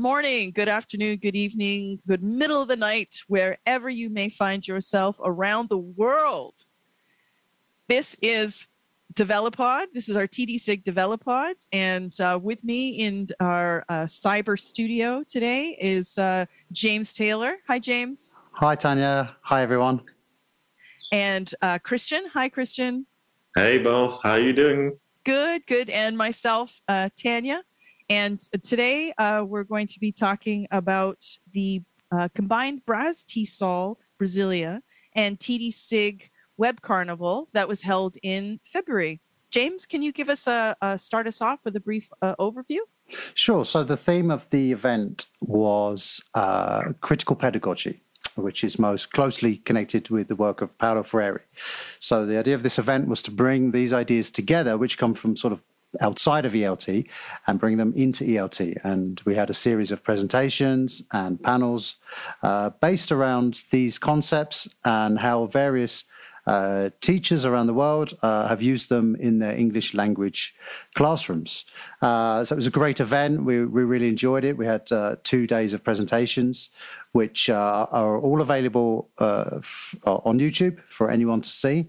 morning, good afternoon, good evening, good middle of the night, wherever you may find yourself around the world. This is DevelopPod. This is our TD-SIG DevelopPod. And with me in our cyber studio today is James Taylor. Hi, James. Hi, Tanya. Hi, everyone. And Christian. Hi, Christian. Hey, both. How are you doing? Good. And myself, Tanya. And today we're going to be talking about the combined Braz TESOL Brasilia and TD-SIG Web Carnival that was held in February. James, can you give us start us off with a brief overview? Sure. So the theme of the event was critical pedagogy, which is most closely connected with the work of Paulo Freire. So the idea of this event was to bring these ideas together, which come from sort of outside of ELT, and bring them into ELT. And we had a series of presentations and panels based around these concepts and how various teachers around the world have used them in their English language classrooms. So it was a great event. We really enjoyed it. We had 2 days of presentations, which are all available on YouTube for anyone to see.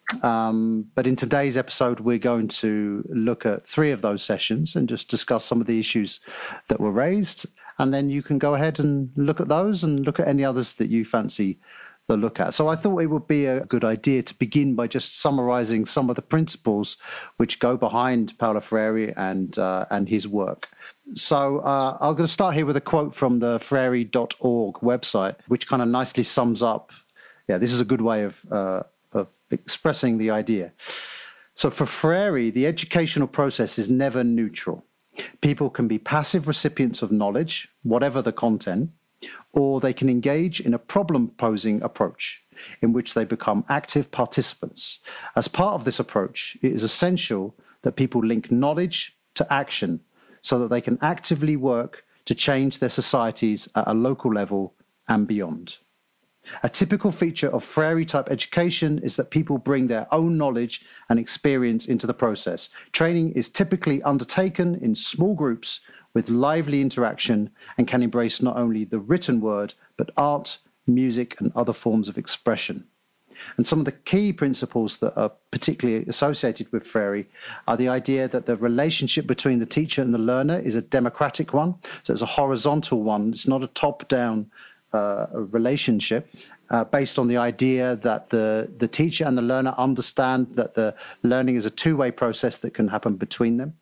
But in today's episode, we're going to look at 3 of those sessions and just discuss some of the issues that were raised. And then you can go ahead and look at those and look at any others that you fancy the look at. So I thought it would be a good idea to begin by just summarizing some of the principles which go behind Paulo Freire and his work. So I'm going to start here with a quote from the freire.org website, which kind of nicely sums up. Yeah, this is a good way of expressing the idea. So for Freire, the educational process is never neutral. People can be passive recipients of knowledge, whatever the content, or they can engage in a problem-posing approach in which they become active participants. As part of this approach, it is essential that people link knowledge to action so that they can actively work to change their societies at a local level and beyond. A typical feature of Freire-type education is that people bring their own knowledge and experience into the process. Training is typically undertaken in small groups with lively interaction and can embrace not only the written word, but art, music, and other forms of expression. And some of the key principles that are particularly associated with Freire are the idea that the relationship between the teacher and the learner is a democratic one. So it's a horizontal one. It's not a top-down relationship based on the idea that the teacher and the learner understand that the learning is a two-way process that can happen between them.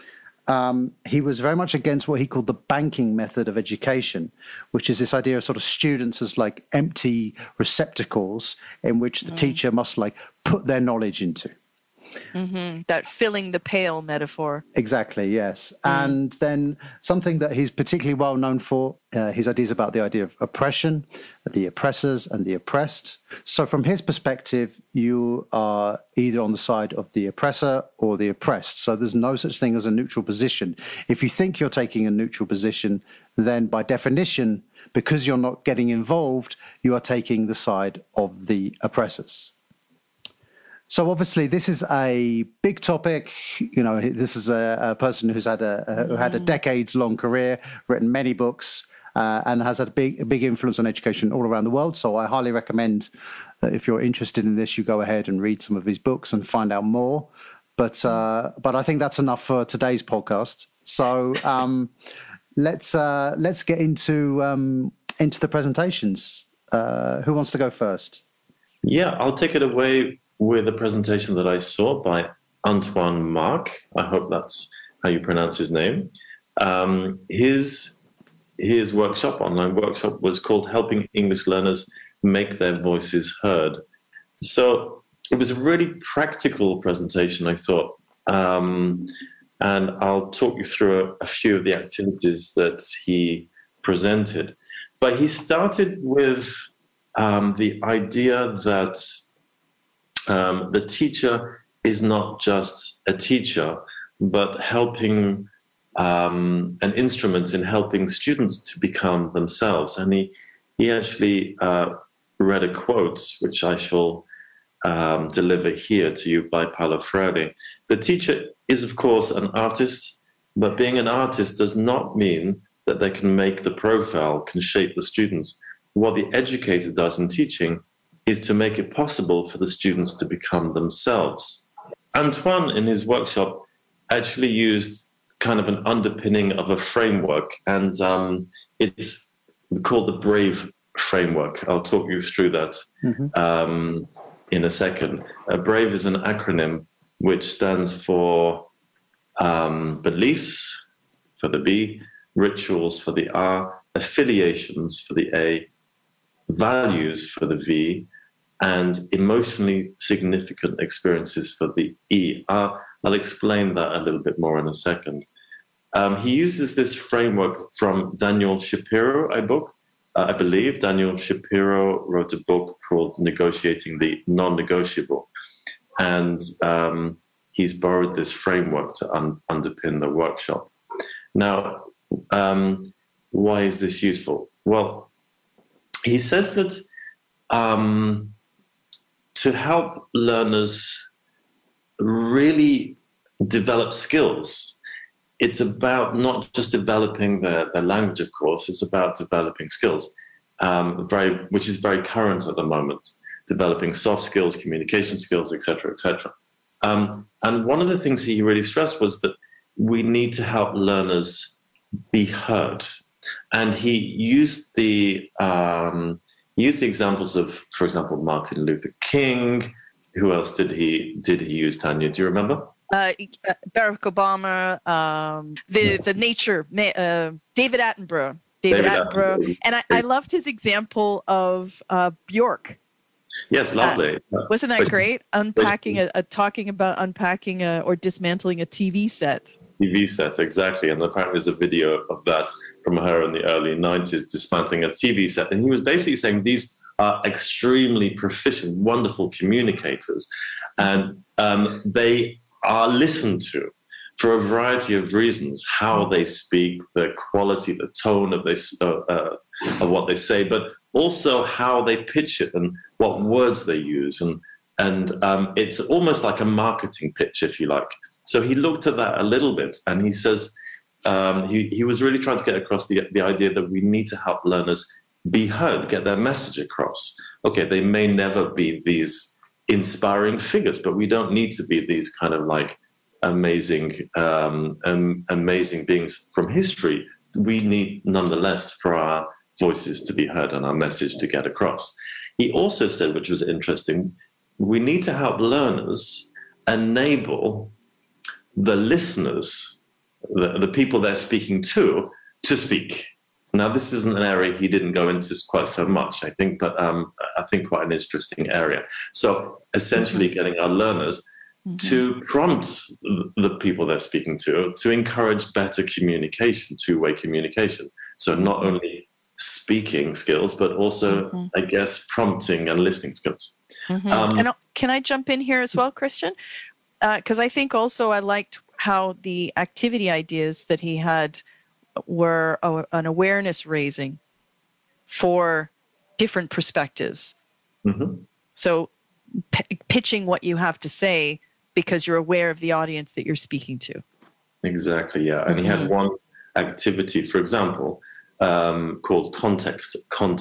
He was very much against what he called the banking method of education, which is this idea of sort of students as like empty receptacles in which the teacher must like put their knowledge into. Mm-hmm. That filling the pail metaphor. Exactly, yes. And then something that he's particularly well known for, his ideas about the idea of oppression, the oppressors and the oppressed. So from his perspective, you are either on the side of the oppressor or the oppressed. So there's no such thing as a neutral position. If you think you're taking a neutral position, then by definition, because you're not getting involved, you are taking the side of the oppressors. So obviously, this is a big topic. You know, this is a person who's had a decades-long career, written many books, and has had a big influence on education all around the world. So I highly recommend that if you're interested in this, you go ahead and read some of his books and find out more. But I think that's enough for today's podcast. So let's get into the presentations. Who wants to go first? Yeah, I'll take it away with a presentation that I saw by Antoine Marc. I hope that's how you pronounce his name. His workshop, online workshop, was called Helping English Learners Make Their Voices Heard. So it was a really practical presentation, I thought. And I'll talk you through a few of the activities that he presented. But he started with the idea that the teacher is not just a teacher, but helping an instrument in helping students to become themselves. And he actually read a quote, which I shall deliver here to you by Paulo Freire. The teacher is, of course, an artist, but being an artist does not mean that they can make the profile, can shape the students. What the educator does in teaching is to make it possible for the students to become themselves. Antoine, in his workshop, actually used kind of an underpinning of a framework, and it's called the BRAVE framework. I'll talk you through that in a second. BRAVE is an acronym which stands for beliefs, for the B, rituals for the R, affiliations for the A, values for the V, and emotionally significant experiences for the E. I'll explain that a little bit more in a second. He uses this framework from Daniel Shapiro, I believe. Daniel Shapiro wrote a book called Negotiating the Non-Negotiable. And he's borrowed this framework to underpin the workshop. Now, why is this useful? Well, he says that to help learners really develop skills, it's about not just developing their language, of course, it's about developing skills, which is very current at the moment, developing soft skills, communication skills, et cetera, et cetera. And one of the things he really stressed was that we need to help learners be heard. And he used the examples of, for example, Martin Luther King. Who else did he use, Tanya? Do you remember? Barack Obama, the nature, David Attenborough. David Attenborough. And I loved his example of Bjork. Yes, lovely. Wasn't that great? Talking about unpacking or dismantling a TV set. TV set, exactly. And apparently there's a video of that from her in the early 90s, dismantling a TV set. And he was basically saying these are extremely proficient, wonderful communicators. And they are listened to for a variety of reasons, how they speak, the quality, the tone of what they say, but also how they pitch it and what words they use. And it's almost like a marketing pitch, if you like. So he looked at that a little bit, and he says he was really trying to get across the idea that we need to help learners be heard, get their message across. Okay, they may never be these inspiring figures, but we don't need to be these kind of like amazing beings from history. We need, nonetheless, for our voices to be heard and our message to get across. He also said, which was interesting, we need to help learners enable the listeners, the people they're speaking to speak. Now, this isn't an area he didn't go into quite so much, I think, but I think quite an interesting area. So essentially getting our learners to prompt the people they're speaking to encourage better communication, two-way communication. So not only speaking skills, but also, I guess, prompting and listening skills. And can I jump in here as well, Christian? Because I think also I liked how the activity ideas that he had were an awareness raising for different perspectives. So pitching what you have to say because you're aware of the audience that you're speaking to. Exactly, yeah. And he had one activity, for example, called context.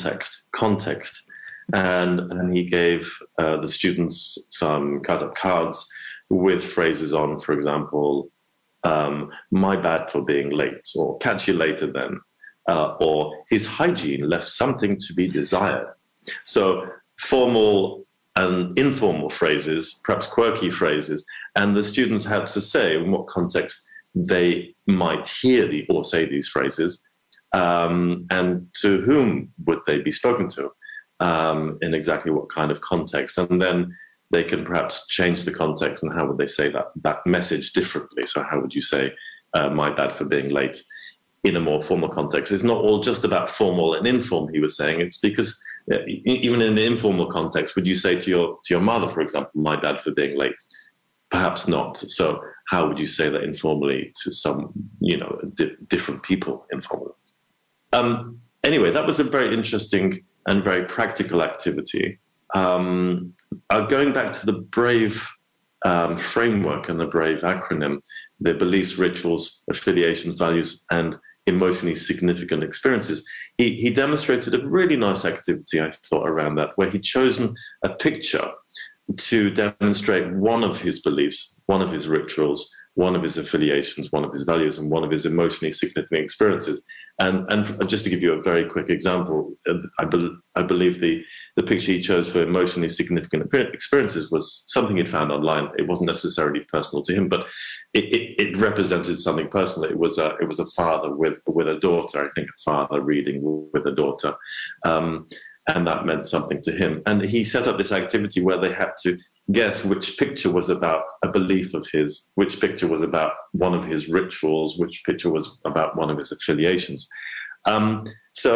And he gave the students some cut-up cards with phrases on, for example, my bad for being late, or catch you later then, or his hygiene left something to be desired. So formal and informal phrases, perhaps quirky phrases, and the students had to say in what context they might hear or say these phrases, and to whom would they be spoken to, in exactly what kind of context. And then they can perhaps change the context and how would they say that message differently. So how would you say, my bad for being late, in a more formal context? It's not all just about formal and informal, he was saying. It's because even in an informal context, would you say to your mother, for example, my bad for being late? Perhaps not. So how would you say that informally to some, different people informally? Anyway, that was a very interesting and very practical activity. Going back to the BRAVE framework and the BRAVE acronym, the beliefs, rituals, affiliations, values, and emotionally significant experiences. He demonstrated a really nice activity, I thought, around that, where he'd chosen a picture to demonstrate one of his beliefs, one of his rituals, one of his affiliations, one of his values, and one of his emotionally significant experiences. And just to give you a very quick example, I believe the picture he chose for emotionally significant experiences was something he'd found online. It wasn't necessarily personal to him, but it represented something personal. It was a father with a daughter. I think a father reading with a daughter. And that meant something to him. And he set up this activity where they had to guess which picture was about a belief of his, which picture was about one of his rituals, which picture was about one of his affiliations. Then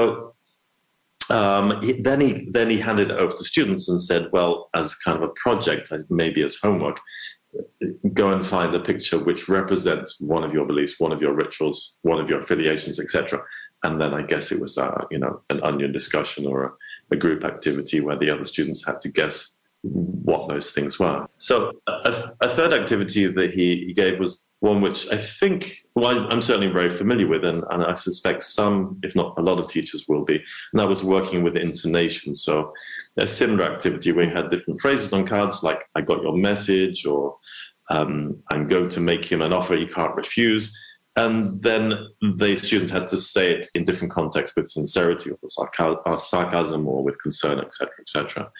he handed it over to students and said, well, as kind of a project, maybe as homework, go and find the picture which represents one of your beliefs, one of your rituals, one of your affiliations, etc. And then I guess it was, an onion discussion or a group activity where the other students had to guess what those things were. So a third activity that he gave was one which I think, I'm certainly very familiar with, and I suspect some, if not a lot of teachers will be, and that was working with intonation. So a similar activity where you had different phrases on cards, like I got your message, or I'm going to make him an offer he can't refuse. And then the student had to say it in different contexts with sincerity or sarcasm or with concern, etc., etc.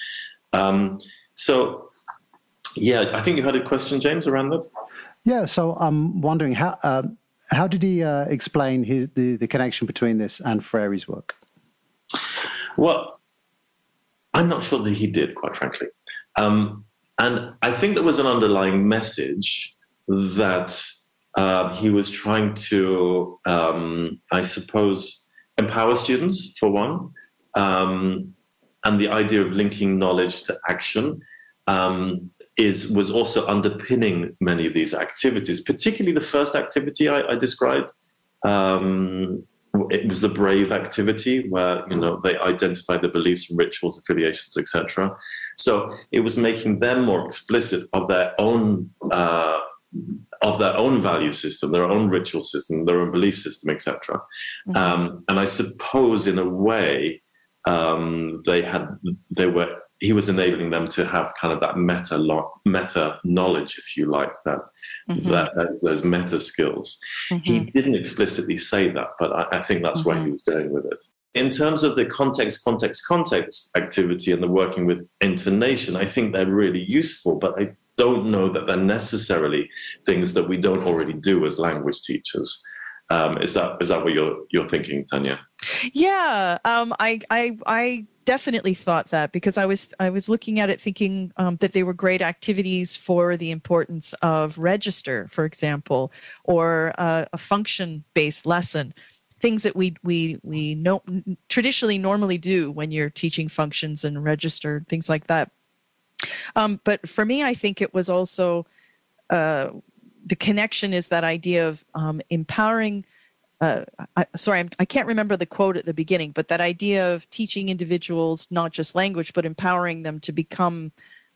I think you had a question, James, around that. Yeah, so I'm wondering how did he explain the connection between this and Freire's work? Well, I'm not sure that he did, quite frankly. And I think there was an underlying message that he was trying to, I suppose, empower students, for one, and the idea of linking knowledge to action was also underpinning many of these activities, particularly the first activity I described. It was the brave activity where they identified the beliefs and rituals, affiliations, etc. So it was making them more explicit of their own value system, their own ritual system, their own belief system, etc. Mm-hmm. And I suppose, in a way, he was enabling them to have kind of that meta knowledge, if you like, those meta skills. Mm-hmm. He didn't explicitly say that, but I think that's where he was going with it. In terms of the context activity and the working with intonation, I think they're really useful, but I don't know that they're necessarily things that we don't already do as language teachers. Is that what you're thinking, Tanya? Yeah, I definitely thought that, because I was looking at it thinking that they were great activities for the importance of register, for example, or a function-based lesson, things that we know traditionally normally do when you're teaching functions and register, things like that. But for me, I think it was also the connection is that idea of empowering. I can't remember the quote at the beginning, but that idea of teaching individuals not just language, but empowering them to become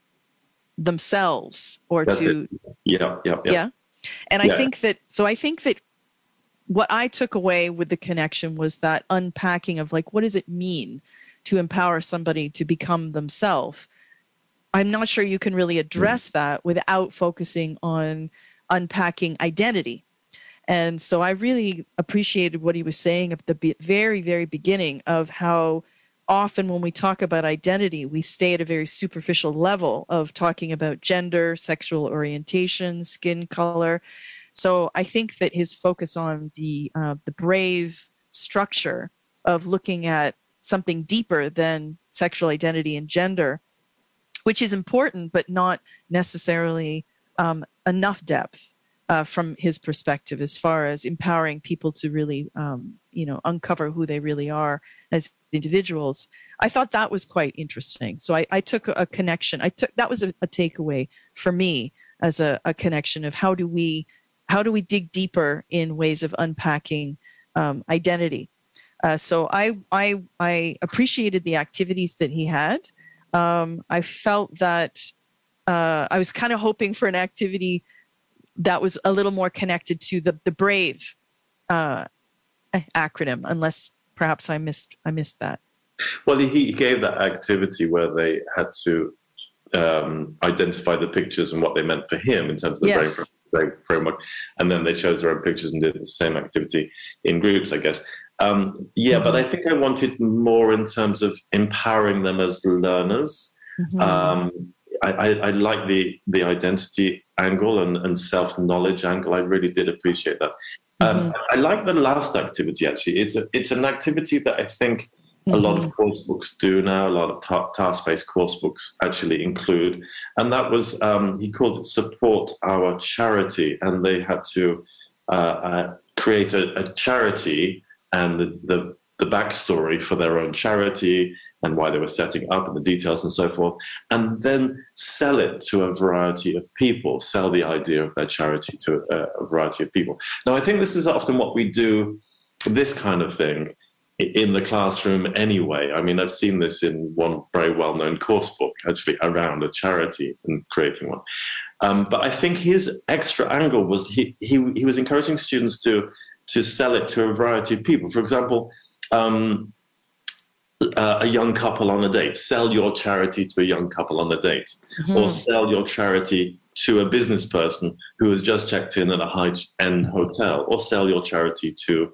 themselves, or That's to it. Yeah. And I think that what I took away with the connection was that unpacking of, like, what does it mean to empower somebody to become themselves? I'm not sure you can really address that without focusing on unpacking identity. And so I really appreciated what he was saying at the very, very beginning, of how often when we talk about identity, we stay at a very superficial level of talking about gender, sexual orientation, skin color. So I think that his focus on the brave structure of looking at something deeper than sexual identity and gender, which is important, but not necessarily enough depth from his perspective, as far as empowering people to really, uncover who they really are as individuals. I thought that was quite interesting. So I took a connection. That was a takeaway for me as a connection of how do we dig deeper in ways of unpacking identity. So I appreciated the activities that he had. I felt that I was kind of hoping for an activity that was a little more connected to the brave acronym, unless perhaps I missed that. Well, he gave that activity where they had to identify the pictures and what they meant for him in terms of the brain framework, and then they chose their own pictures and did the same activity in groups, I guess. But I think I wanted more in terms of empowering them as learners. I like the identity angle and self-knowledge angle. I really did appreciate that. I like the last activity, actually. It's an activity that I think a lot of course books do now, a lot of task-based course books actually include. And that was, he called it Support Our Charity. And they had to create a charity and the backstory for their own charity and why they were setting up and the details and so forth, and then sell it to a variety of people, sell the idea of their charity to a variety of people. Now, I think this is often what we do, this kind of thing, in the classroom anyway. I mean, I've seen this in one very well-known course book, actually, around a charity and creating one. But I think his extra angle was he was encouraging students to sell it to a variety of people. For example, a young couple on a date, sell your charity to a young couple on a date, or sell your charity to a business person who has just checked in at a high-end hotel, or sell your charity to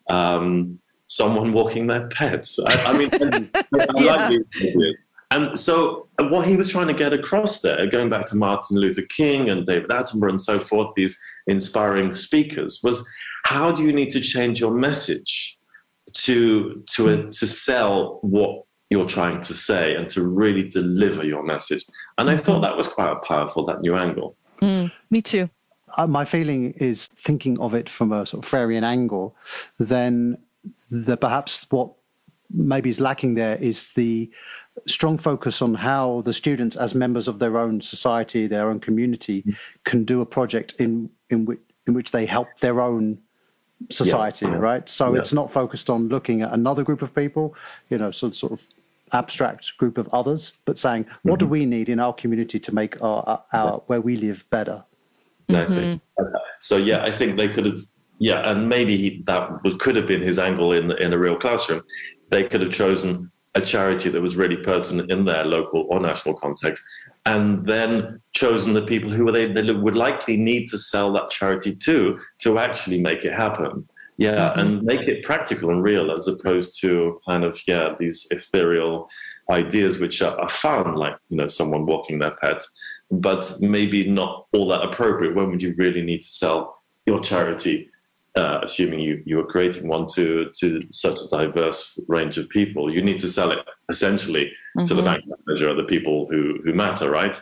someone walking their pets. I mean, like these ideas. And so what he was trying to get across there, going back to Martin Luther King and David Attenborough and so forth, these inspiring speakers, was how do you need to change your message to sell what you're trying to say and to really deliver your message? And I thought that was quite powerful, that new angle. Me too. My feeling is, thinking of it from a sort of Freirean angle, then perhaps what maybe is lacking there is the strong focus on how the students, as members of their own society, their own community, can do a project in which they help their own society, right? So it's not focused on looking at another group of people, sort of abstract group of others, but saying, what do we need in our community to make our where we live better? Exactly. So I think they could have, and maybe could have been his angle in a real classroom. They could have chosen a charity that was really pertinent in their local or national context, and then chosen the people who they would likely need to sell that charity to actually make it happen. And make it practical and real, as opposed to kind of, these ethereal ideas which are fun, like, someone walking their pet, but maybe not all that appropriate. When would you really need to sell your charity, assuming you are creating one to such a diverse range of people? You need to sell it essentially to the bank manager or the people who matter, right?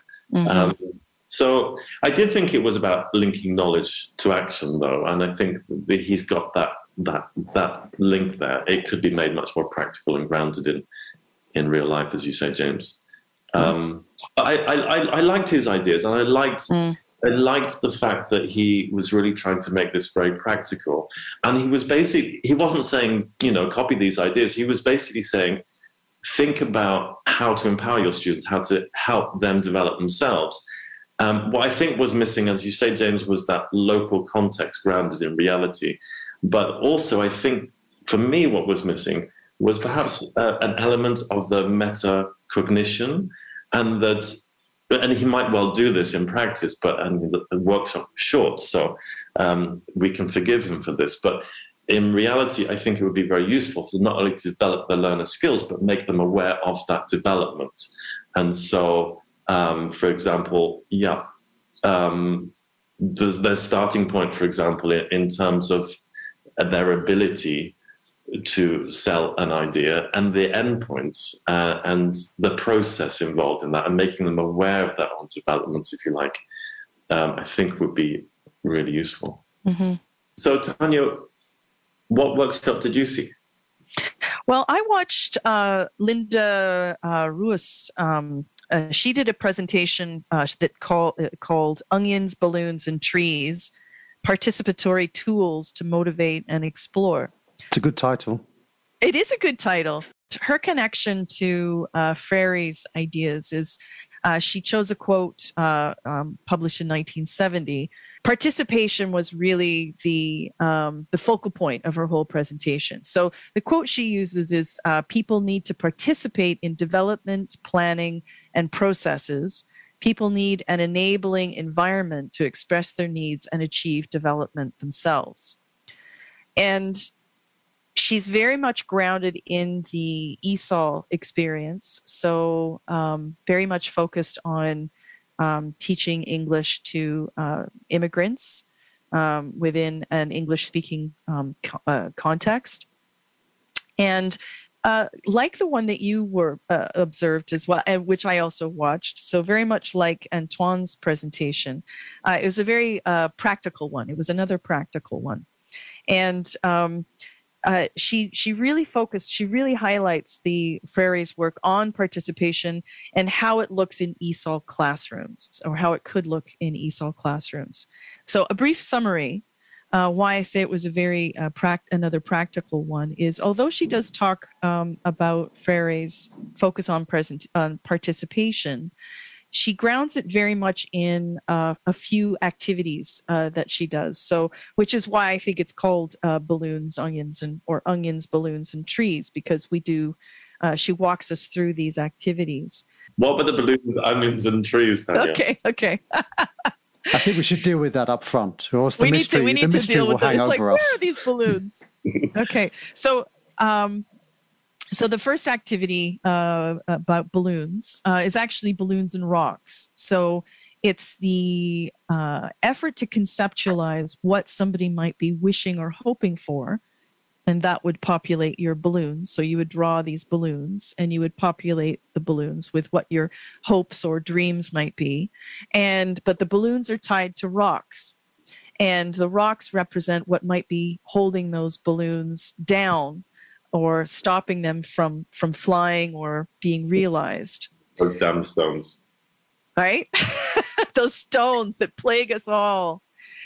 So I did think it was about linking knowledge to action, though, and I think he's got that link there. It could be made much more practical and grounded in real life, as you say, James. I liked his ideas, and I liked the fact that he was really trying to make this very practical. And he wasn't saying, copy these ideas. He was basically saying, think about how to empower your students, how to help them develop themselves. What I think was missing, as you say, James, was that local context grounded in reality. But also, I think, for me, what was missing was perhaps an element of the metacognition, and he might well do this in practice, but the workshop was short, so we can forgive him for this. But in reality, I think it would be very useful to not only to develop the learner skills, but make them aware of that development. And so, for example, the starting point, for example, in terms of their ability to sell an idea, and the endpoints and the process involved in that, and making them aware of their own developments, if you like, I think would be really useful. So, Tanya, what workshop did you see? Well, I watched Linda Ruiz. She did a presentation that called Onions, Balloons, and Trees, Participatory Tools to Motivate and Explore. It's a good title. It is a good title. Her connection to Freire's ideas is she chose a quote published in 1970 participation was really the focal point of her whole presentation. So the quote she uses is, people need to participate in development, planning, and processes. People need an enabling environment to express their needs and achieve development themselves. And she's very much grounded in the ESOL experience. So very much focused on teaching English to immigrants within an English-speaking context. And like the one that you were observed as well, and which I also watched, so very much like Antoine's presentation, it was a very practical one. It was another practical one. And she really focused, she really highlights the Freire's work on participation and how it looks in ESOL classrooms, or how it could look in ESOL classrooms. So a brief summary, why I say it was a very another practical one is, although she does talk about Freire's focus on participation, she grounds it very much in a few activities that she does. So, which is why I think it's called balloons, onions, or onions, balloons, and trees, because we do. She walks us through these activities. What were the balloons, onions, and trees, Tanya? Okay. I think we should deal with that up front, or else the we mystery, need to deal with it. It's like, us. where are these balloons? Okay, so. So the first activity about balloons is actually balloons and rocks. So it's the effort to conceptualize what somebody might be wishing or hoping for, and that would populate your balloons. So you would draw these balloons and you would populate the balloons with what your hopes or dreams might be. But the balloons are tied to rocks, and the rocks represent what might be holding those balloons down, or stopping them from flying or being realized. Those damn stones. Right? Those stones that plague us all.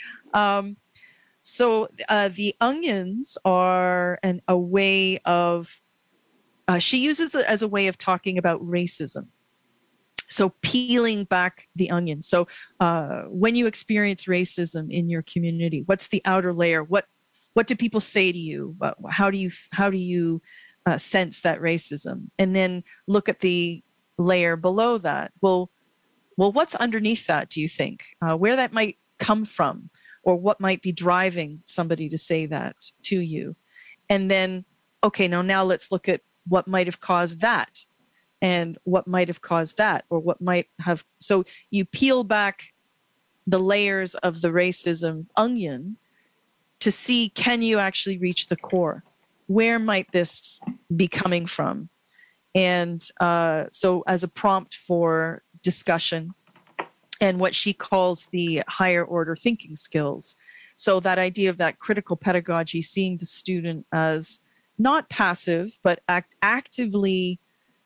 So the onions are a way of, she uses it as a way of talking about racism. So peeling back the onion. So when you experience racism in your community, what's the outer layer? What do people say to you? How do you sense that racism? And then look at the layer below that. Well, what's underneath that, do you think? Where that might come from, or what might be driving somebody to say that to you? And then, okay, now let's look at what might have caused that, and what might have caused that, or what might have. So you peel back the layers of the racism onion to see, can you actually reach the core? Where might this be coming from? And so as a prompt for discussion and what she calls the higher order thinking skills. So that idea of that critical pedagogy, seeing the student as not passive, but actively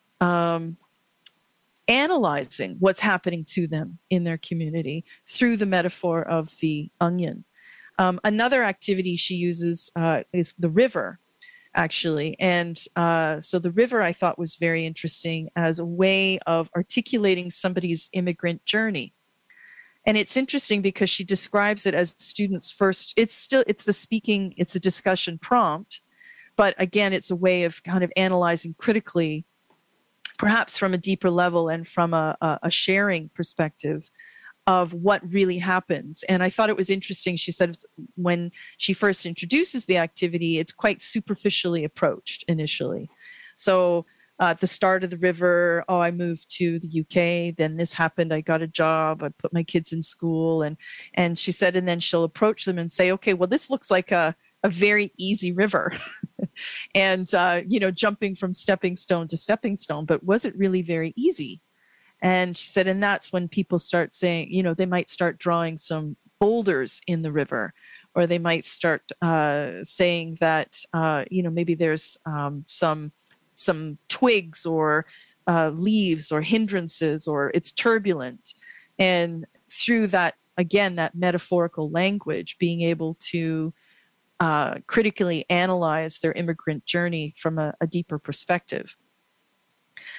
analyzing what's happening to them in their community through the metaphor of the onion. Another activity she uses is the river, actually. And so the river, I thought, was very interesting as a way of articulating somebody's immigrant journey. And it's interesting because she describes it as students first. It's a discussion prompt, but again, it's a way of kind of analyzing critically, perhaps from a deeper level and from a sharing perspective of what really happens. And I thought it was interesting. She said when she first introduces the activity, it's quite superficially approached initially. So at the start of the river, I moved to the UK, then this happened, I got a job, I put my kids in school. And she said, and then she'll approach them and say, okay, well, this looks like a very easy river. And, jumping from stepping stone to stepping stone, but was it really very easy? And she said, and that's when people start saying, they might start drawing some boulders in the river, or they might start saying that, maybe there's some twigs or leaves or hindrances, or it's turbulent. And through that, again, that metaphorical language, being able to critically analyze their immigrant journey from a deeper perspective.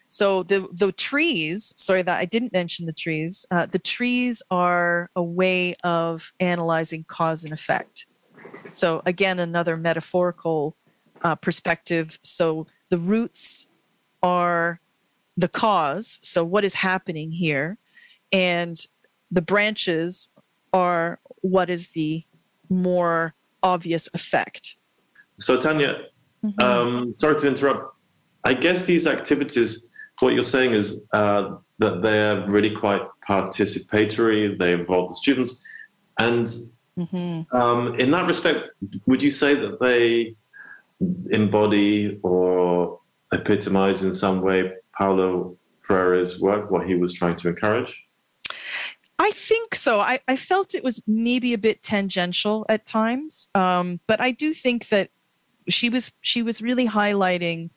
So the trees, sorry that I didn't mention the trees are a way of analyzing cause and effect. So again, another metaphorical perspective. So the roots are the cause. So what is happening here? And the branches are what is the more obvious effect. So Tanya, sorry to interrupt. I guess these activities, what you're saying is that they're really quite participatory. They involve the students, and in that respect, would you say that they embody or epitomize in some way Paulo Freire's work, what he was trying to encourage? I think so. I felt it was maybe a bit tangential at times, but I do think that she was really highlighting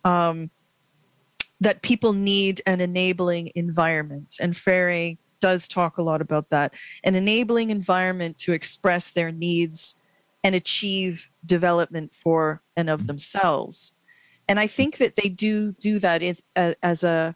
that people need an enabling environment, and Freire does talk a lot about that, an enabling environment to express their needs and achieve development for and of themselves. And I think that they do that as a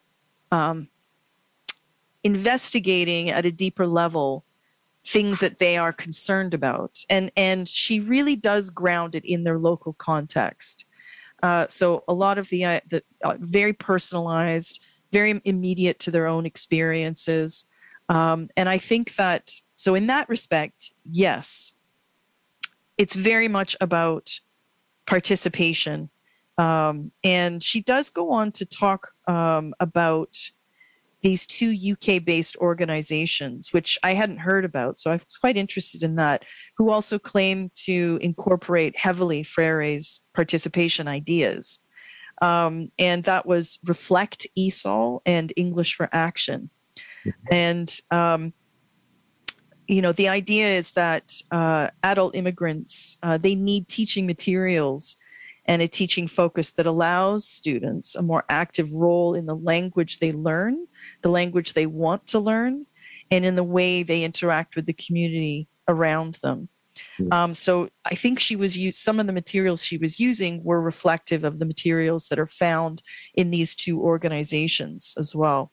investigating at a deeper level things that they are concerned about. And she really does ground it in their local context. So a lot of the very personalized, very immediate to their own experiences. And I think that, so in that respect, yes, it's very much about participation. And she does go on to talk about these two UK-based organizations, which I hadn't heard about, so I was quite interested in that, who also claim to incorporate heavily Freire's participation ideas. And that was Reflect ESOL and English for Action. And, the idea is that adult immigrants, they need teaching materials and a teaching focus that allows students a more active role in the language they learn, the language they want to learn, and in the way they interact with the community around them. So I think some of the materials she was using were reflective of the materials that are found in these two organizations as well.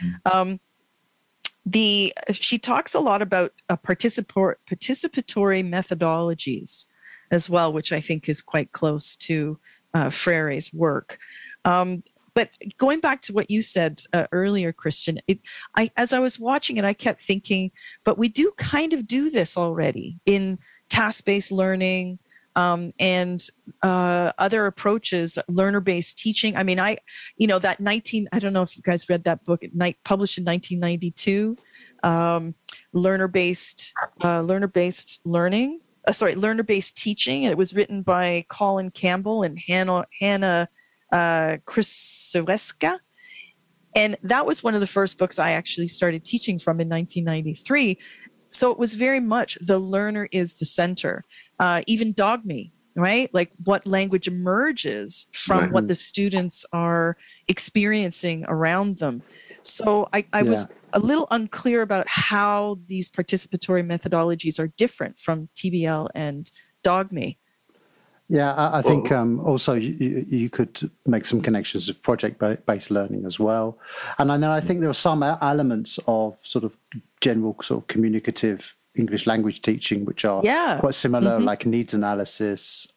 She talks a lot about participatory methodologies as well, which I think is quite close to Freire's work. But going back to what you said earlier, Christian, as I was watching it, I kept thinking, but we do kind of do this already in task-based learning and other approaches, learner-based teaching. I mean, I don't know if you guys read that book, published in 1992, learner-based learning. Learner-based teaching. And it was written by Colin Campbell and Hannah Krzyzewska. And that was one of the first books I actually started teaching from in 1993. So it was very much the learner is the center. Even Dogme, right? Like what language emerges from what the students are experiencing around them. So I was a little unclear about how these participatory methodologies are different from TBL and Dogme. Yeah, I think also you could make some connections with project-based learning as well. And then I think there are some elements of sort of general sort of communicative English language teaching which are quite similar, like needs analysis,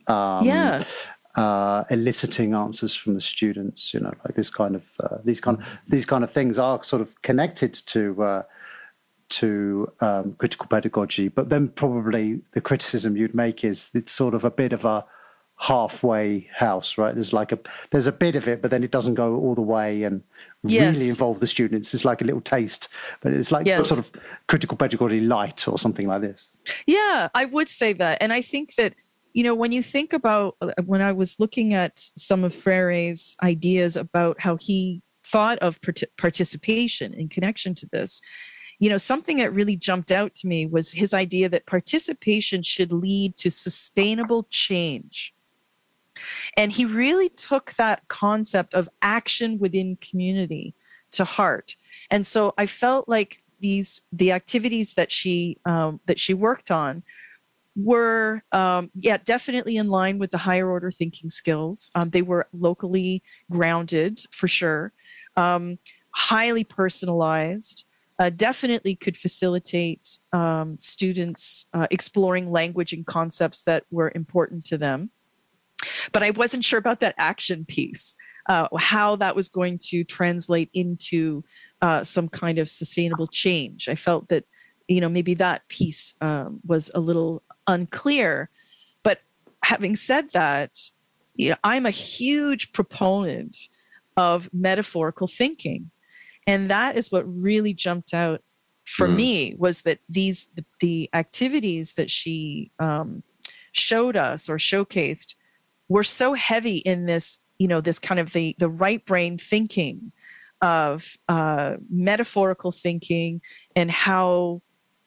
eliciting answers from the students, like these kind of things are sort of connected to critical pedagogy. But then probably the criticism you'd make is it's sort of a bit of a halfway house, right? There's a bit of it, but then it doesn't go all the way and really involve the students. It's like a little taste, but it's like sort of critical pedagogy light or something like this. Yeah, I would say that. And I think that, when you think about, when I was looking at some of Freire's ideas about how he thought of participation in connection to this, something that really jumped out to me was his idea that participation should lead to sustainable change. And he really took that concept of action within community to heart. And so I felt like the activities that she worked on were, definitely in line with the higher order thinking skills. They were locally grounded for sure. highly personalized, definitely could facilitate students exploring language and concepts that were important to them. But I wasn't sure about that action piece, how that was going to translate into some kind of sustainable change. I felt that, maybe that piece was a little unclear. But having said that, I'm a huge proponent of metaphorical thinking. And that is what really jumped out for me, was that the activities that she showed us or showcased were so heavy in this, this kind of the right brain thinking of metaphorical thinking, and how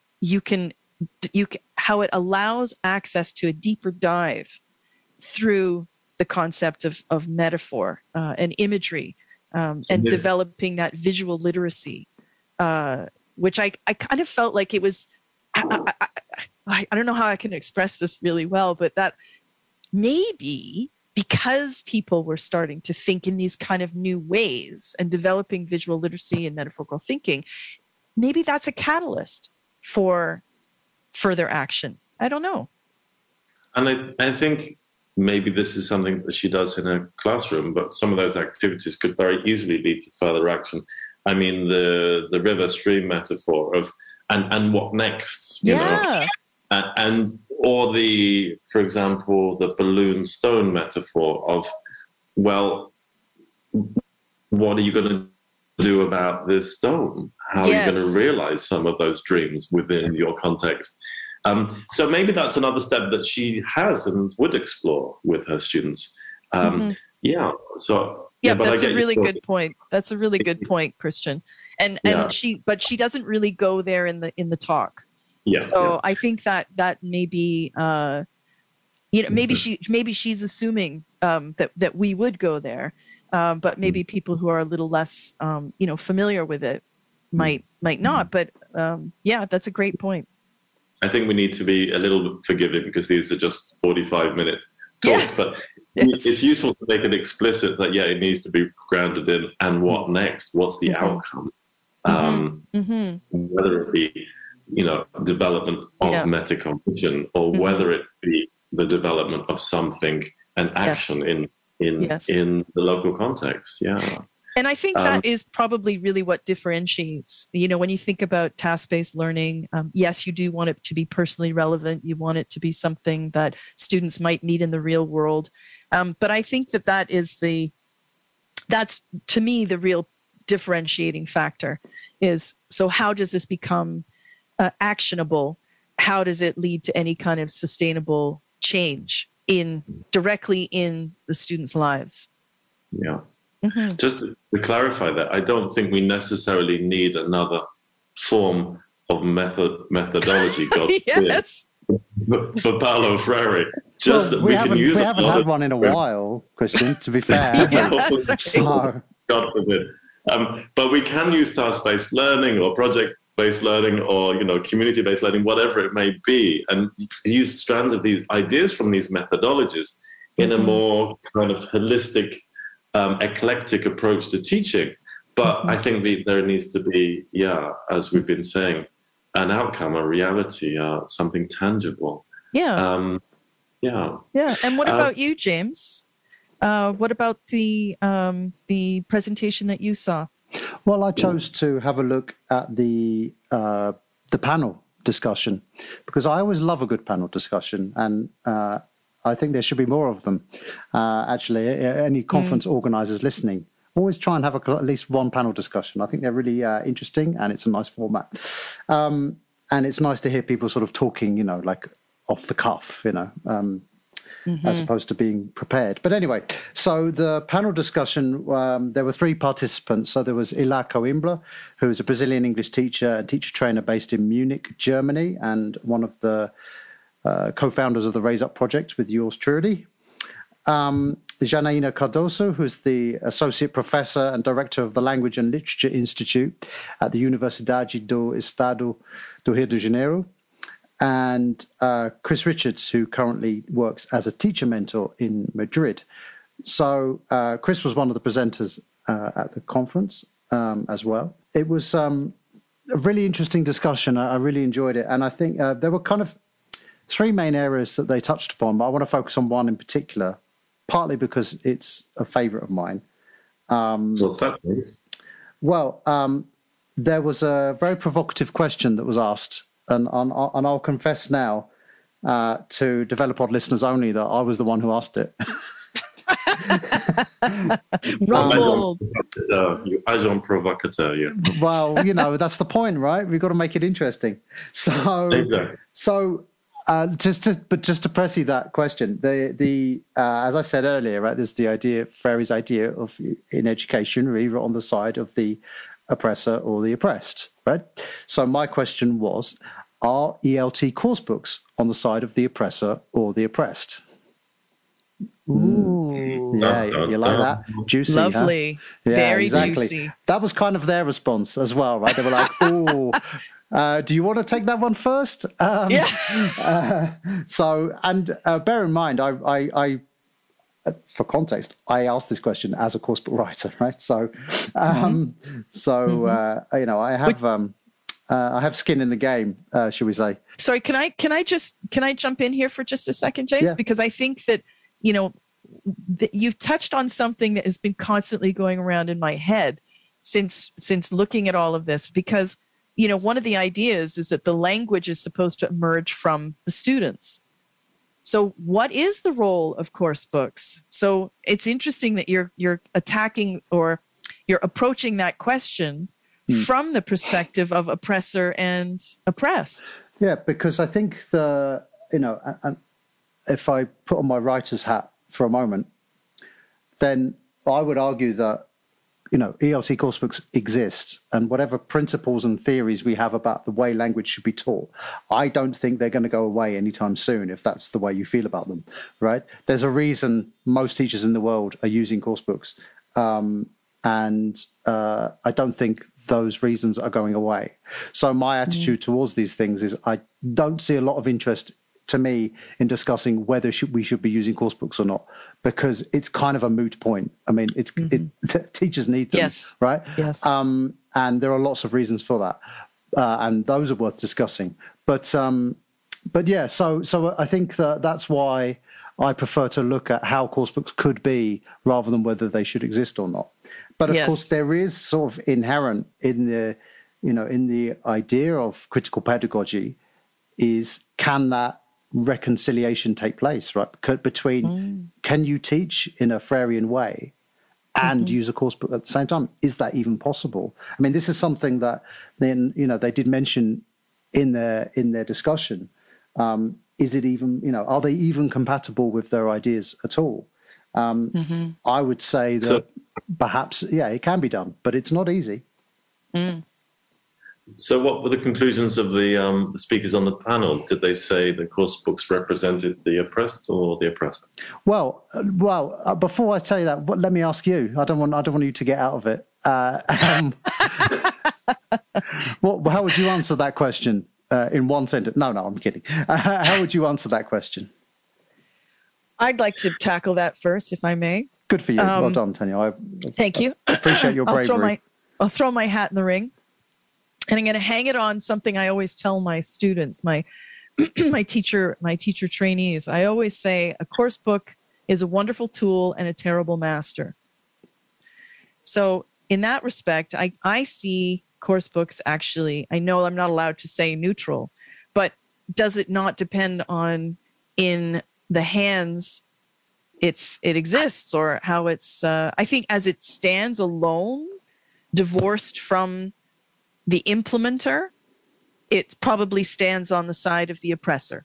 how it allows access to a deeper dive through the concept of metaphor and imagery, and developing that visual literacy, which I kind of felt like it was, I don't know how I can express this really well, but that maybe because people were starting to think in these kind of new ways and developing visual literacy and metaphorical thinking, maybe that's a catalyst for further action. I don't know. And I think maybe this is something that she does in a classroom, but some of those activities could very easily lead to further action. I mean, the river stream metaphor of, and what next, you know? Or for example, the balloon stone metaphor of, well, what are you going to do about this stone? How are you going to realize some of those dreams within your context? So maybe that's another step that she has and would explore with her students. Yeah. So yeah, but that's a really good point. That's a really good point, Christian. And she doesn't really go there in the talk. Yeah. So I think that may be, maybe she's assuming that we would go there, but maybe people who are a little less, familiar with it might not. But yeah, that's a great point. I think we need to be a little bit forgiving because these are just 45-minute talks, but it's useful to make it explicit that, it needs to be grounded in, and what next? What's the outcome? Whether it be, development of metacognition, or whether it be the development of something, an action in the local context. Yeah. And I think that is probably really what differentiates, when you think about task-based learning, yes, you do want it to be personally relevant. You want it to be something that students might need in the real world. But I think that's to me, the real differentiating factor is, so how does this become actionable? How does it lead to any kind of sustainable change directly in the students' lives? Yeah. Just to clarify that, I don't think we necessarily need another form of methodology. Yes. For Paulo Freire. Just that we haven't had one in a while, Christian, to be fair. That's right. So, God forbid. But we can use task-based learning or project-based learning or, community-based learning, whatever it may be, and use strands of these ideas from these methodologies in a more kind of holistic, eclectic approach to teaching. But I think there needs to be, as we've been saying, an outcome, a reality, something tangible. Yeah. Yeah. And what about you, James? What about the presentation that you saw? Well, I chose to have a look at the panel discussion, because I always love a good panel discussion, and I think there should be more of them. Actually, any conference organizers listening, always try and have at least one panel discussion. I think they're really interesting, and it's a nice format. And it's nice to hear people sort of talking, like off the cuff, as opposed to being prepared. But anyway, so the panel discussion, there were 3 participants. So there was Ilar Coimbra, who is a Brazilian English teacher and teacher trainer based in Munich, Germany, and one of the co-founders of the Raise Up project with yours truly. Janaína Cardoso, who's the associate professor and director of the Language and Literature Institute at the Universidade do Estado do Rio de Janeiro, and Chris Richards, who currently works as a teacher mentor in Madrid. So Chris was one of the presenters at the conference as well. It was a really interesting discussion. I really enjoyed it. And I think there were kind of three main areas that they touched upon, but I want to focus on one in particular, partly because it's a favorite of mine. What's that, please? Well, there was a very provocative question that was asked, and I'll confess now to DevelopPod listeners only that I was the one who asked it. Rumbled. You agent provocateur, yeah. Well, you know, that's the point, right? We've got to make it interesting. So, Exactly. just to press you that question, the as I said earlier, right? There's the idea, Freire's idea of in education, we're either on the side of the oppressor or the oppressed, right? So my question was, are ELT course books on the side of the oppressor or the oppressed? Ooh. Yeah, you like that? Juicy, Lovely. Huh? Yeah, Very exactly. juicy. That was kind of their response as well, right? They were like, "Oh, do you want to take that one first?" Yeah. So, and bear in mind, I for context, I asked this question as a course book writer, right? So, you know, I have skin in the game, shall we say? Sorry, can I jump in here for just a second, James? Yeah. Because I think that, you know, you've touched on something that has been constantly going around in my head since looking at all of this, because, you know, one of the ideas is that the language is supposed to emerge from the students. So what is the role of course books? So it's interesting that you're attacking, or you're approaching that question from the perspective of oppressor and oppressed. Yeah, because I think and if I put on my writer's hat for a moment, then I would argue that, you know, ELT coursebooks exist, and whatever principles and theories we have about the way language should be taught, I don't think they're going to go away anytime soon, if that's the way you feel about them, right? There's a reason most teachers in the world are using coursebooks, and I don't think those reasons are going away. So my attitude towards these things is I don't see a lot of interest, to me, in discussing whether we should be using course books or not, because it's kind of a moot point. I mean, teachers need them, Yes. right? Yes. And there are lots of reasons for that, and those are worth discussing. But yeah, so I think that's why I prefer to look at how course books could be rather than whether they should exist or not. But of course, there is sort of inherent in the idea of critical pedagogy is, can that reconciliation take place, right? Between can you teach in a Freirean way and use a course book at the same time? Is that even possible? I mean, this is something that then, you know, they did mention in their discussion. Is it even, you know, are they even compatible with their ideas at all? I would say that perhaps, yeah, it can be done, but it's not easy. So what were the conclusions of the speakers on the panel? Did they say the course books represented the oppressed or the oppressor? Well, before I tell you that, let me ask you. I don't want you to get out of it. How would you answer that question in one sentence? No, I'm kidding. How would you answer that question? I'd like to tackle that first, if I may. Good for you. Well done, Tanya. Thank you. I appreciate your bravery. I'll throw my hat in the ring. And I'm going to hang it on something I always tell my students, my teacher trainees. I always say a course book is a wonderful tool and a terrible master. So in that respect, I see course books actually, I know I'm not allowed to say neutral, but does it not depend on in the hands it exists, or how it's, I think as it stands alone, divorced from the implementer, it probably stands on the side of the oppressor.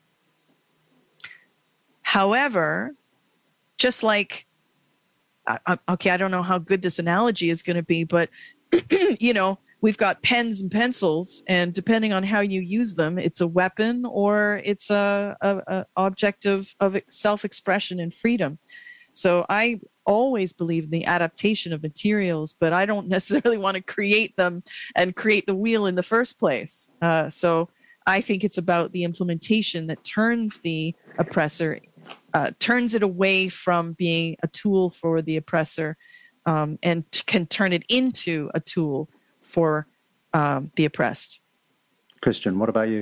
However, just like, okay, I don't know how good this analogy is going to be, but you know, we've got pens and pencils, and depending on how you use them, it's a weapon or it's a object of self-expression and freedom. So I always believe in the adaptation of materials, but I don't necessarily want to create them and create the wheel in the first place. So I think it's about the implementation that turns the oppressor turns it away from being a tool for the oppressor and can turn it into a tool for the oppressed. Christian, what about you?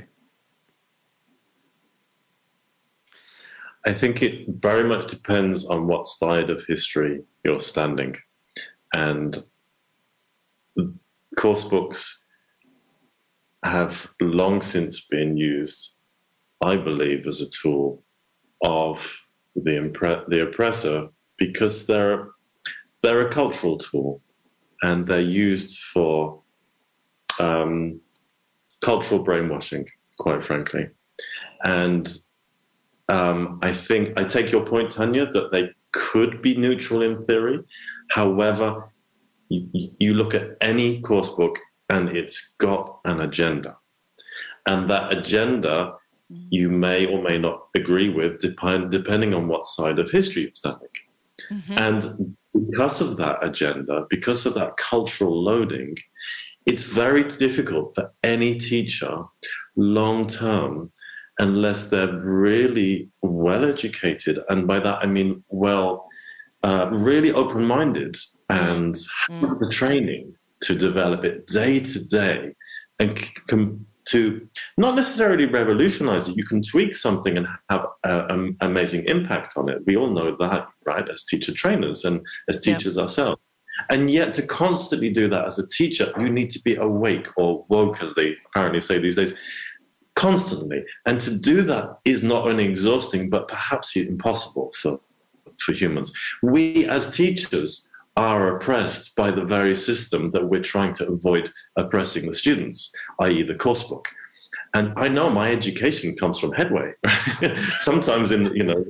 I think it very much depends on what side of history you're standing. And course books have long since been used, I believe, as a tool of the oppressor, because they're a cultural tool, and they're used for cultural brainwashing, quite frankly. And I think I take your point, Tanya, that they could be neutral in theory. However, you look at any course book and it's got an agenda. And that agenda you may or may not agree with, depending on what side of history you're standing. Mm-hmm. And because of that agenda, because of that cultural loading, it's very difficult for any teacher long-term, unless they're really well-educated, and by that I mean really open-minded and have the training to develop it day to day, and to not necessarily revolutionize it. You can tweak something and have an amazing impact on it. We all know that, right, as teacher trainers and as teachers ourselves. And yet to constantly do that as a teacher, you need to be awake, or woke, as they apparently say these days, constantly. And to do that is not only exhausting, but perhaps impossible for humans. We as teachers are oppressed by the very system that we're trying to avoid oppressing the students, i.e. the course book. And I know my education comes from Headway. Sometimes in the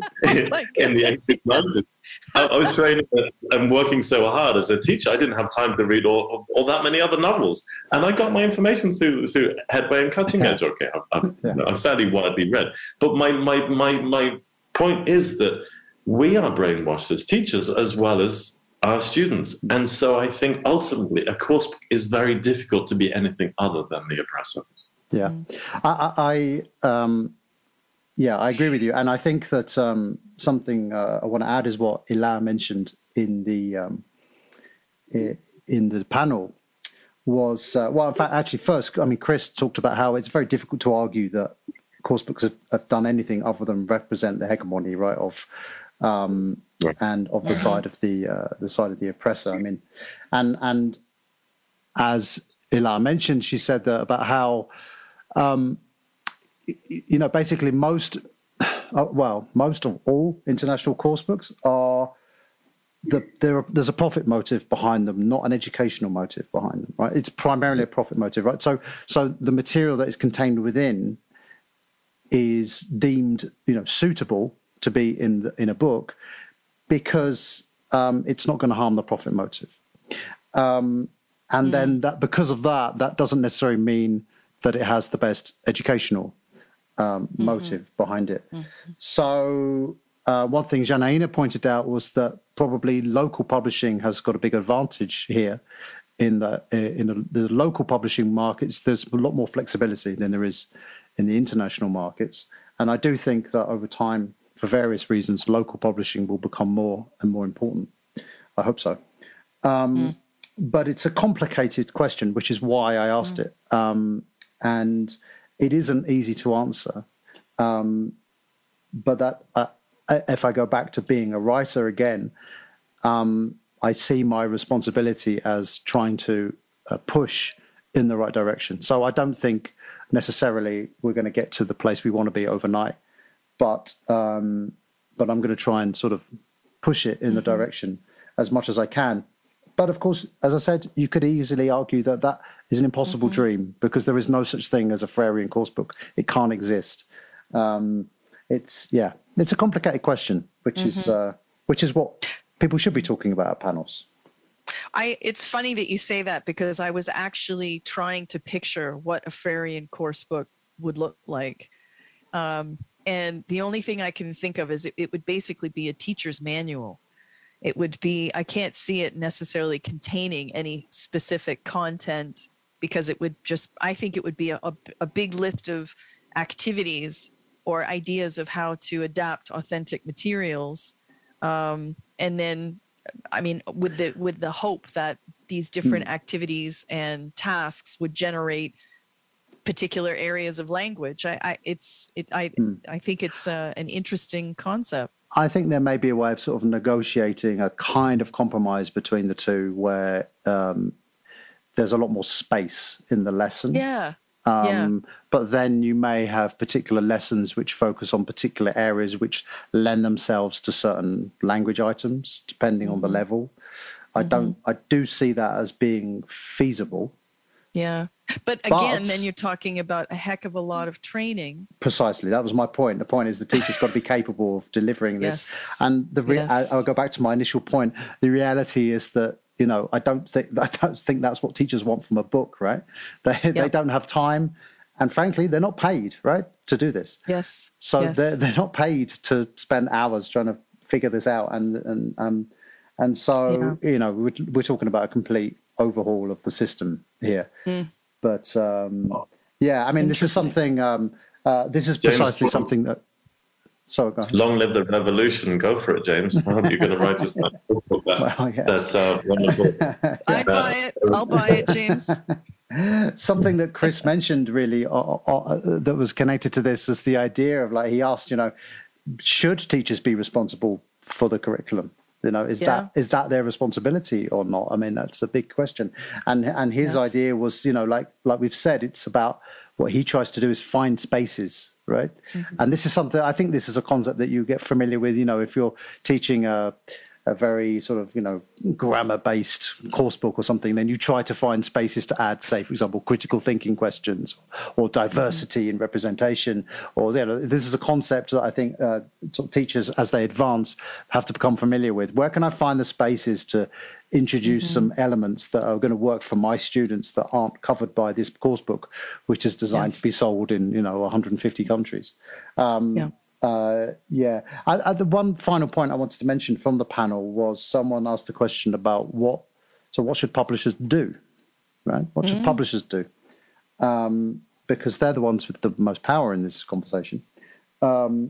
1890s, I was training and working so hard as a teacher, I didn't have time to read all that many other novels. And I got my information through Headway and Cutting Edge. Okay, I'm fairly widely read. But my point is that we are brainwashed as teachers as well as our students. And so I think ultimately a course book is very difficult to be anything other than the oppressor. Yeah, I agree with you, and I think that something I want to add is what Ilan mentioned in the panel was in fact, actually, first, I mean, Chris talked about how it's very difficult to argue that course books have done anything other than represent the hegemony, right, of and of the side of the oppressor. I mean, and as Ilan mentioned, she said that about how. Basically most of all international course books are there's a profit motive behind them, not an educational motive behind them, right? It's primarily a profit motive, right? So the material that is contained within is deemed, suitable to be in a book because it's not going to harm the profit motive. And then that because of that doesn't necessarily mean that it has the best educational motive behind it. So one thing Janaina pointed out was that probably local publishing has got a big advantage here in the local publishing markets. There's a lot more flexibility than there is in the international markets. And I do think that over time, for various reasons, local publishing will become more and more important. I hope so. But it's a complicated question, which is why I asked it. And it isn't easy to answer. But that if I go back to being a writer again, I see my responsibility as trying to push in the right direction. So I don't think necessarily we're going to get to the place we want to be overnight, but I'm going to try and sort of push it in the direction as much as I can. But of course, as I said, you could easily argue that that is an impossible dream because there is no such thing as a Freirean course book. It can't exist. It's a complicated question, which is what people should be talking about at panels. It's funny that you say that because I was actually trying to picture what a Freirean course book would look like. And the only thing I can think of is it would basically be a teacher's manual. It would be, I can't see it necessarily containing any specific content because it would just, I think it would be a big list of activities or ideas of how to adapt authentic materials. And then, I mean, with the hope that these different activities and tasks would generate particular areas of language. I think it's an interesting concept. I think there may be a way of sort of negotiating a kind of compromise between the two where there's a lot more space in the lesson. Yeah. But then you may have particular lessons which focus on particular areas which lend themselves to certain language items, depending on the level. I do see that as being feasible. Yeah. But again, then you're talking about a heck of a lot of training. Precisely. That was my point. The point is the teacher's got to be capable of delivering this. Yes. And I'll go back to my initial point. The reality is that, you know, I don't think that's what teachers want from a book, right? They don't have time. And frankly, they're not paid, right, to do this. Yes. So they're not paid to spend hours trying to figure this out. And so, you know, we're talking about a complete overhaul of the system here. But I mean, this is something. This is precisely something that. Sorry, go ahead. Long live the revolution! Go for it, James. I hope you're going to write us that. Well, yes. That's wonderful. I buy it. I'll buy it, James. Something that Chris mentioned really that was connected to this was the idea of, like, he asked, you know, should teachers be responsible for the curriculum? You know, is that their responsibility or not? I mean, that's a big question. And his idea was, you know, like we've said, it's about what he tries to do is find spaces, right? And this is something, I think this is a concept that you get familiar with, you know, if you're teaching a very sort of, you know, grammar-based course book or something, then you try to find spaces to add, say, for example, critical thinking questions or diversity in representation. Or, you know, this is a concept that I think sort of teachers, as they advance, have to become familiar with. Where can I find the spaces to introduce some elements that are going to work for my students that aren't covered by this course book, which is designed to be sold in, you know, 150 countries? The one final point I wanted to mention from the panel was someone asked the question about what should publishers do, right? What should publishers do? Because they're the ones with the most power in this conversation. The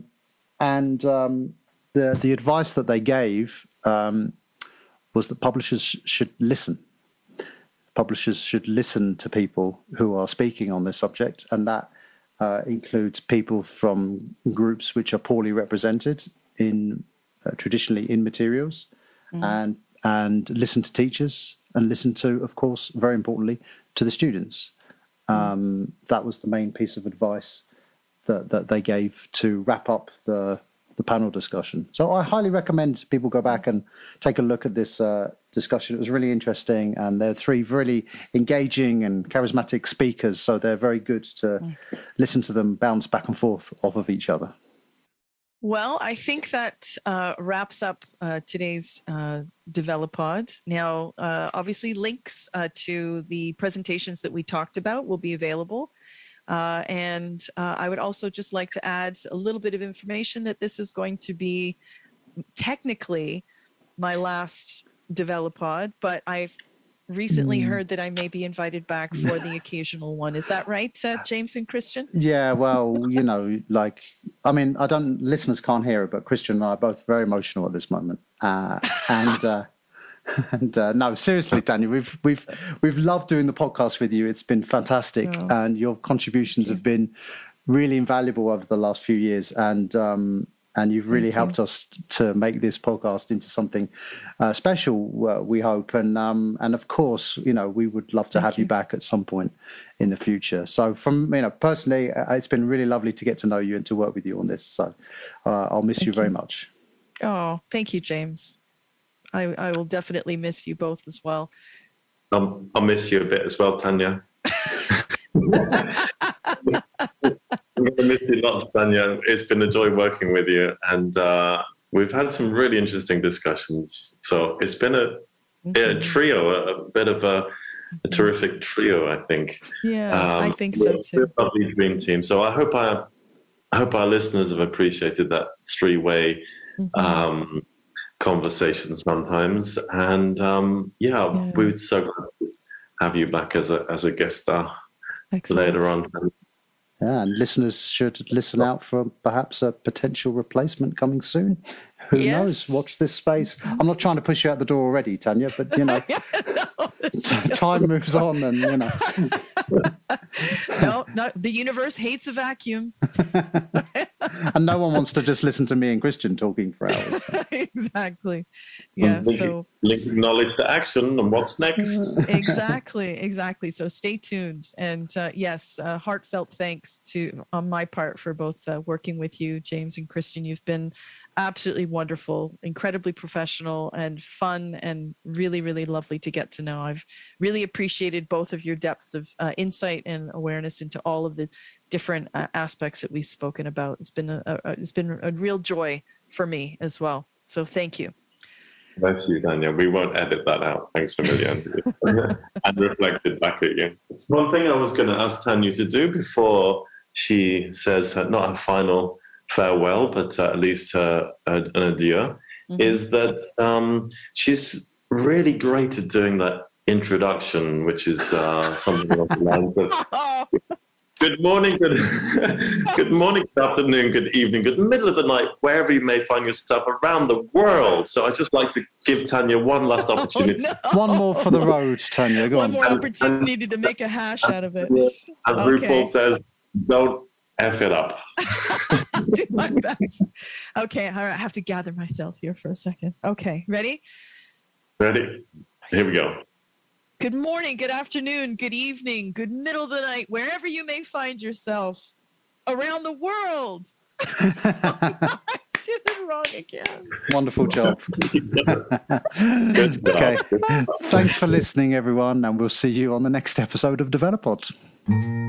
advice that they gave was that publishers should listen. Publishers should listen to people who are speaking on this subject, and that includes people from groups which are poorly represented traditionally in materials, and listen to teachers, and listen to, of course, very importantly, to the students. That was the main piece of advice that they gave to wrap up the panel discussion. So I highly recommend people go back and take a look at this discussion. It was really interesting, and they're three really engaging and charismatic speakers, so they're very good to listen to them bounce back and forth off of each other. Well, I think that wraps up today's Developod. Now, obviously, links to the presentations that we talked about will be available. And I would also just like to add a little bit of information that this is going to be technically my last Developod, but I've recently heard that I may be invited back for the occasional one. Is that right, James and Christian? Yeah, well, you know, like, I mean, listeners can't hear it, but Christian and I are both very emotional at this moment. No, seriously, Daniel, we've loved doing the podcast with you. It's been fantastic, and your contributions have been really invaluable over the last few years, and you've really helped us to make this podcast into something special, we hope. And of course, you know, we would love to have you back at some point in the future. So from, you know, personally, it's been really lovely to get to know you and to work with you on this. So I'll miss you very much. Oh, thank you, James. I will definitely miss you both as well. I'll miss you a bit as well, Tanya. I'm going to miss you lots, Tanya. It's been a joy working with you, and we've had some really interesting discussions. So it's been a trio, a bit of a terrific trio, I think. Yeah, I think so too. A lovely dream team. So I hope our listeners have appreciated that three-way conversation sometimes, and we would so glad to have you back as a guest star later on. Yeah, and listeners should listen out for perhaps a potential replacement coming soon. Who knows? Watch this space. I'm not trying to push you out the door already, Tanya, but time moves on, and No, the universe hates a vacuum. And no one wants to just listen to me and Christian talking for hours. Exactly. Yeah. Linking knowledge to action, and what's next? Exactly. So stay tuned, and yes, heartfelt thanks on my part for both working with you, James and Christian. You've been absolutely wonderful, incredibly professional and fun, and really, really lovely to get to know. I've really appreciated both of your depths of insight and awareness into all of the different aspects that we've spoken about. It's been a real joy for me as well. So thank you. Thank you, Tanya. We won't edit that out. Thanks a million. And reflect it back at you. One thing I was going to ask Tanya to do before she says not her final farewell, but at least an adieu, is that she's really great at doing that introduction, which is something along the lines of good morning, good morning, good afternoon, good evening, good middle of the night, wherever you may find yourself around the world. So I'd just like to give Tanya one last opportunity. One more for the road, Tanya. Go on. One more opportunity to make a hash out of it. As RuPaul says, don't F it up. Do my best. Okay, all right. I have to gather myself here for a second. Okay, ready? Ready? Here we go. Good morning, good afternoon, good evening, good middle of the night, wherever you may find yourself around the world. I did it wrong again. Wonderful job. Okay. Thanks for listening, everyone, and we'll see you on the next episode of DevelopPod.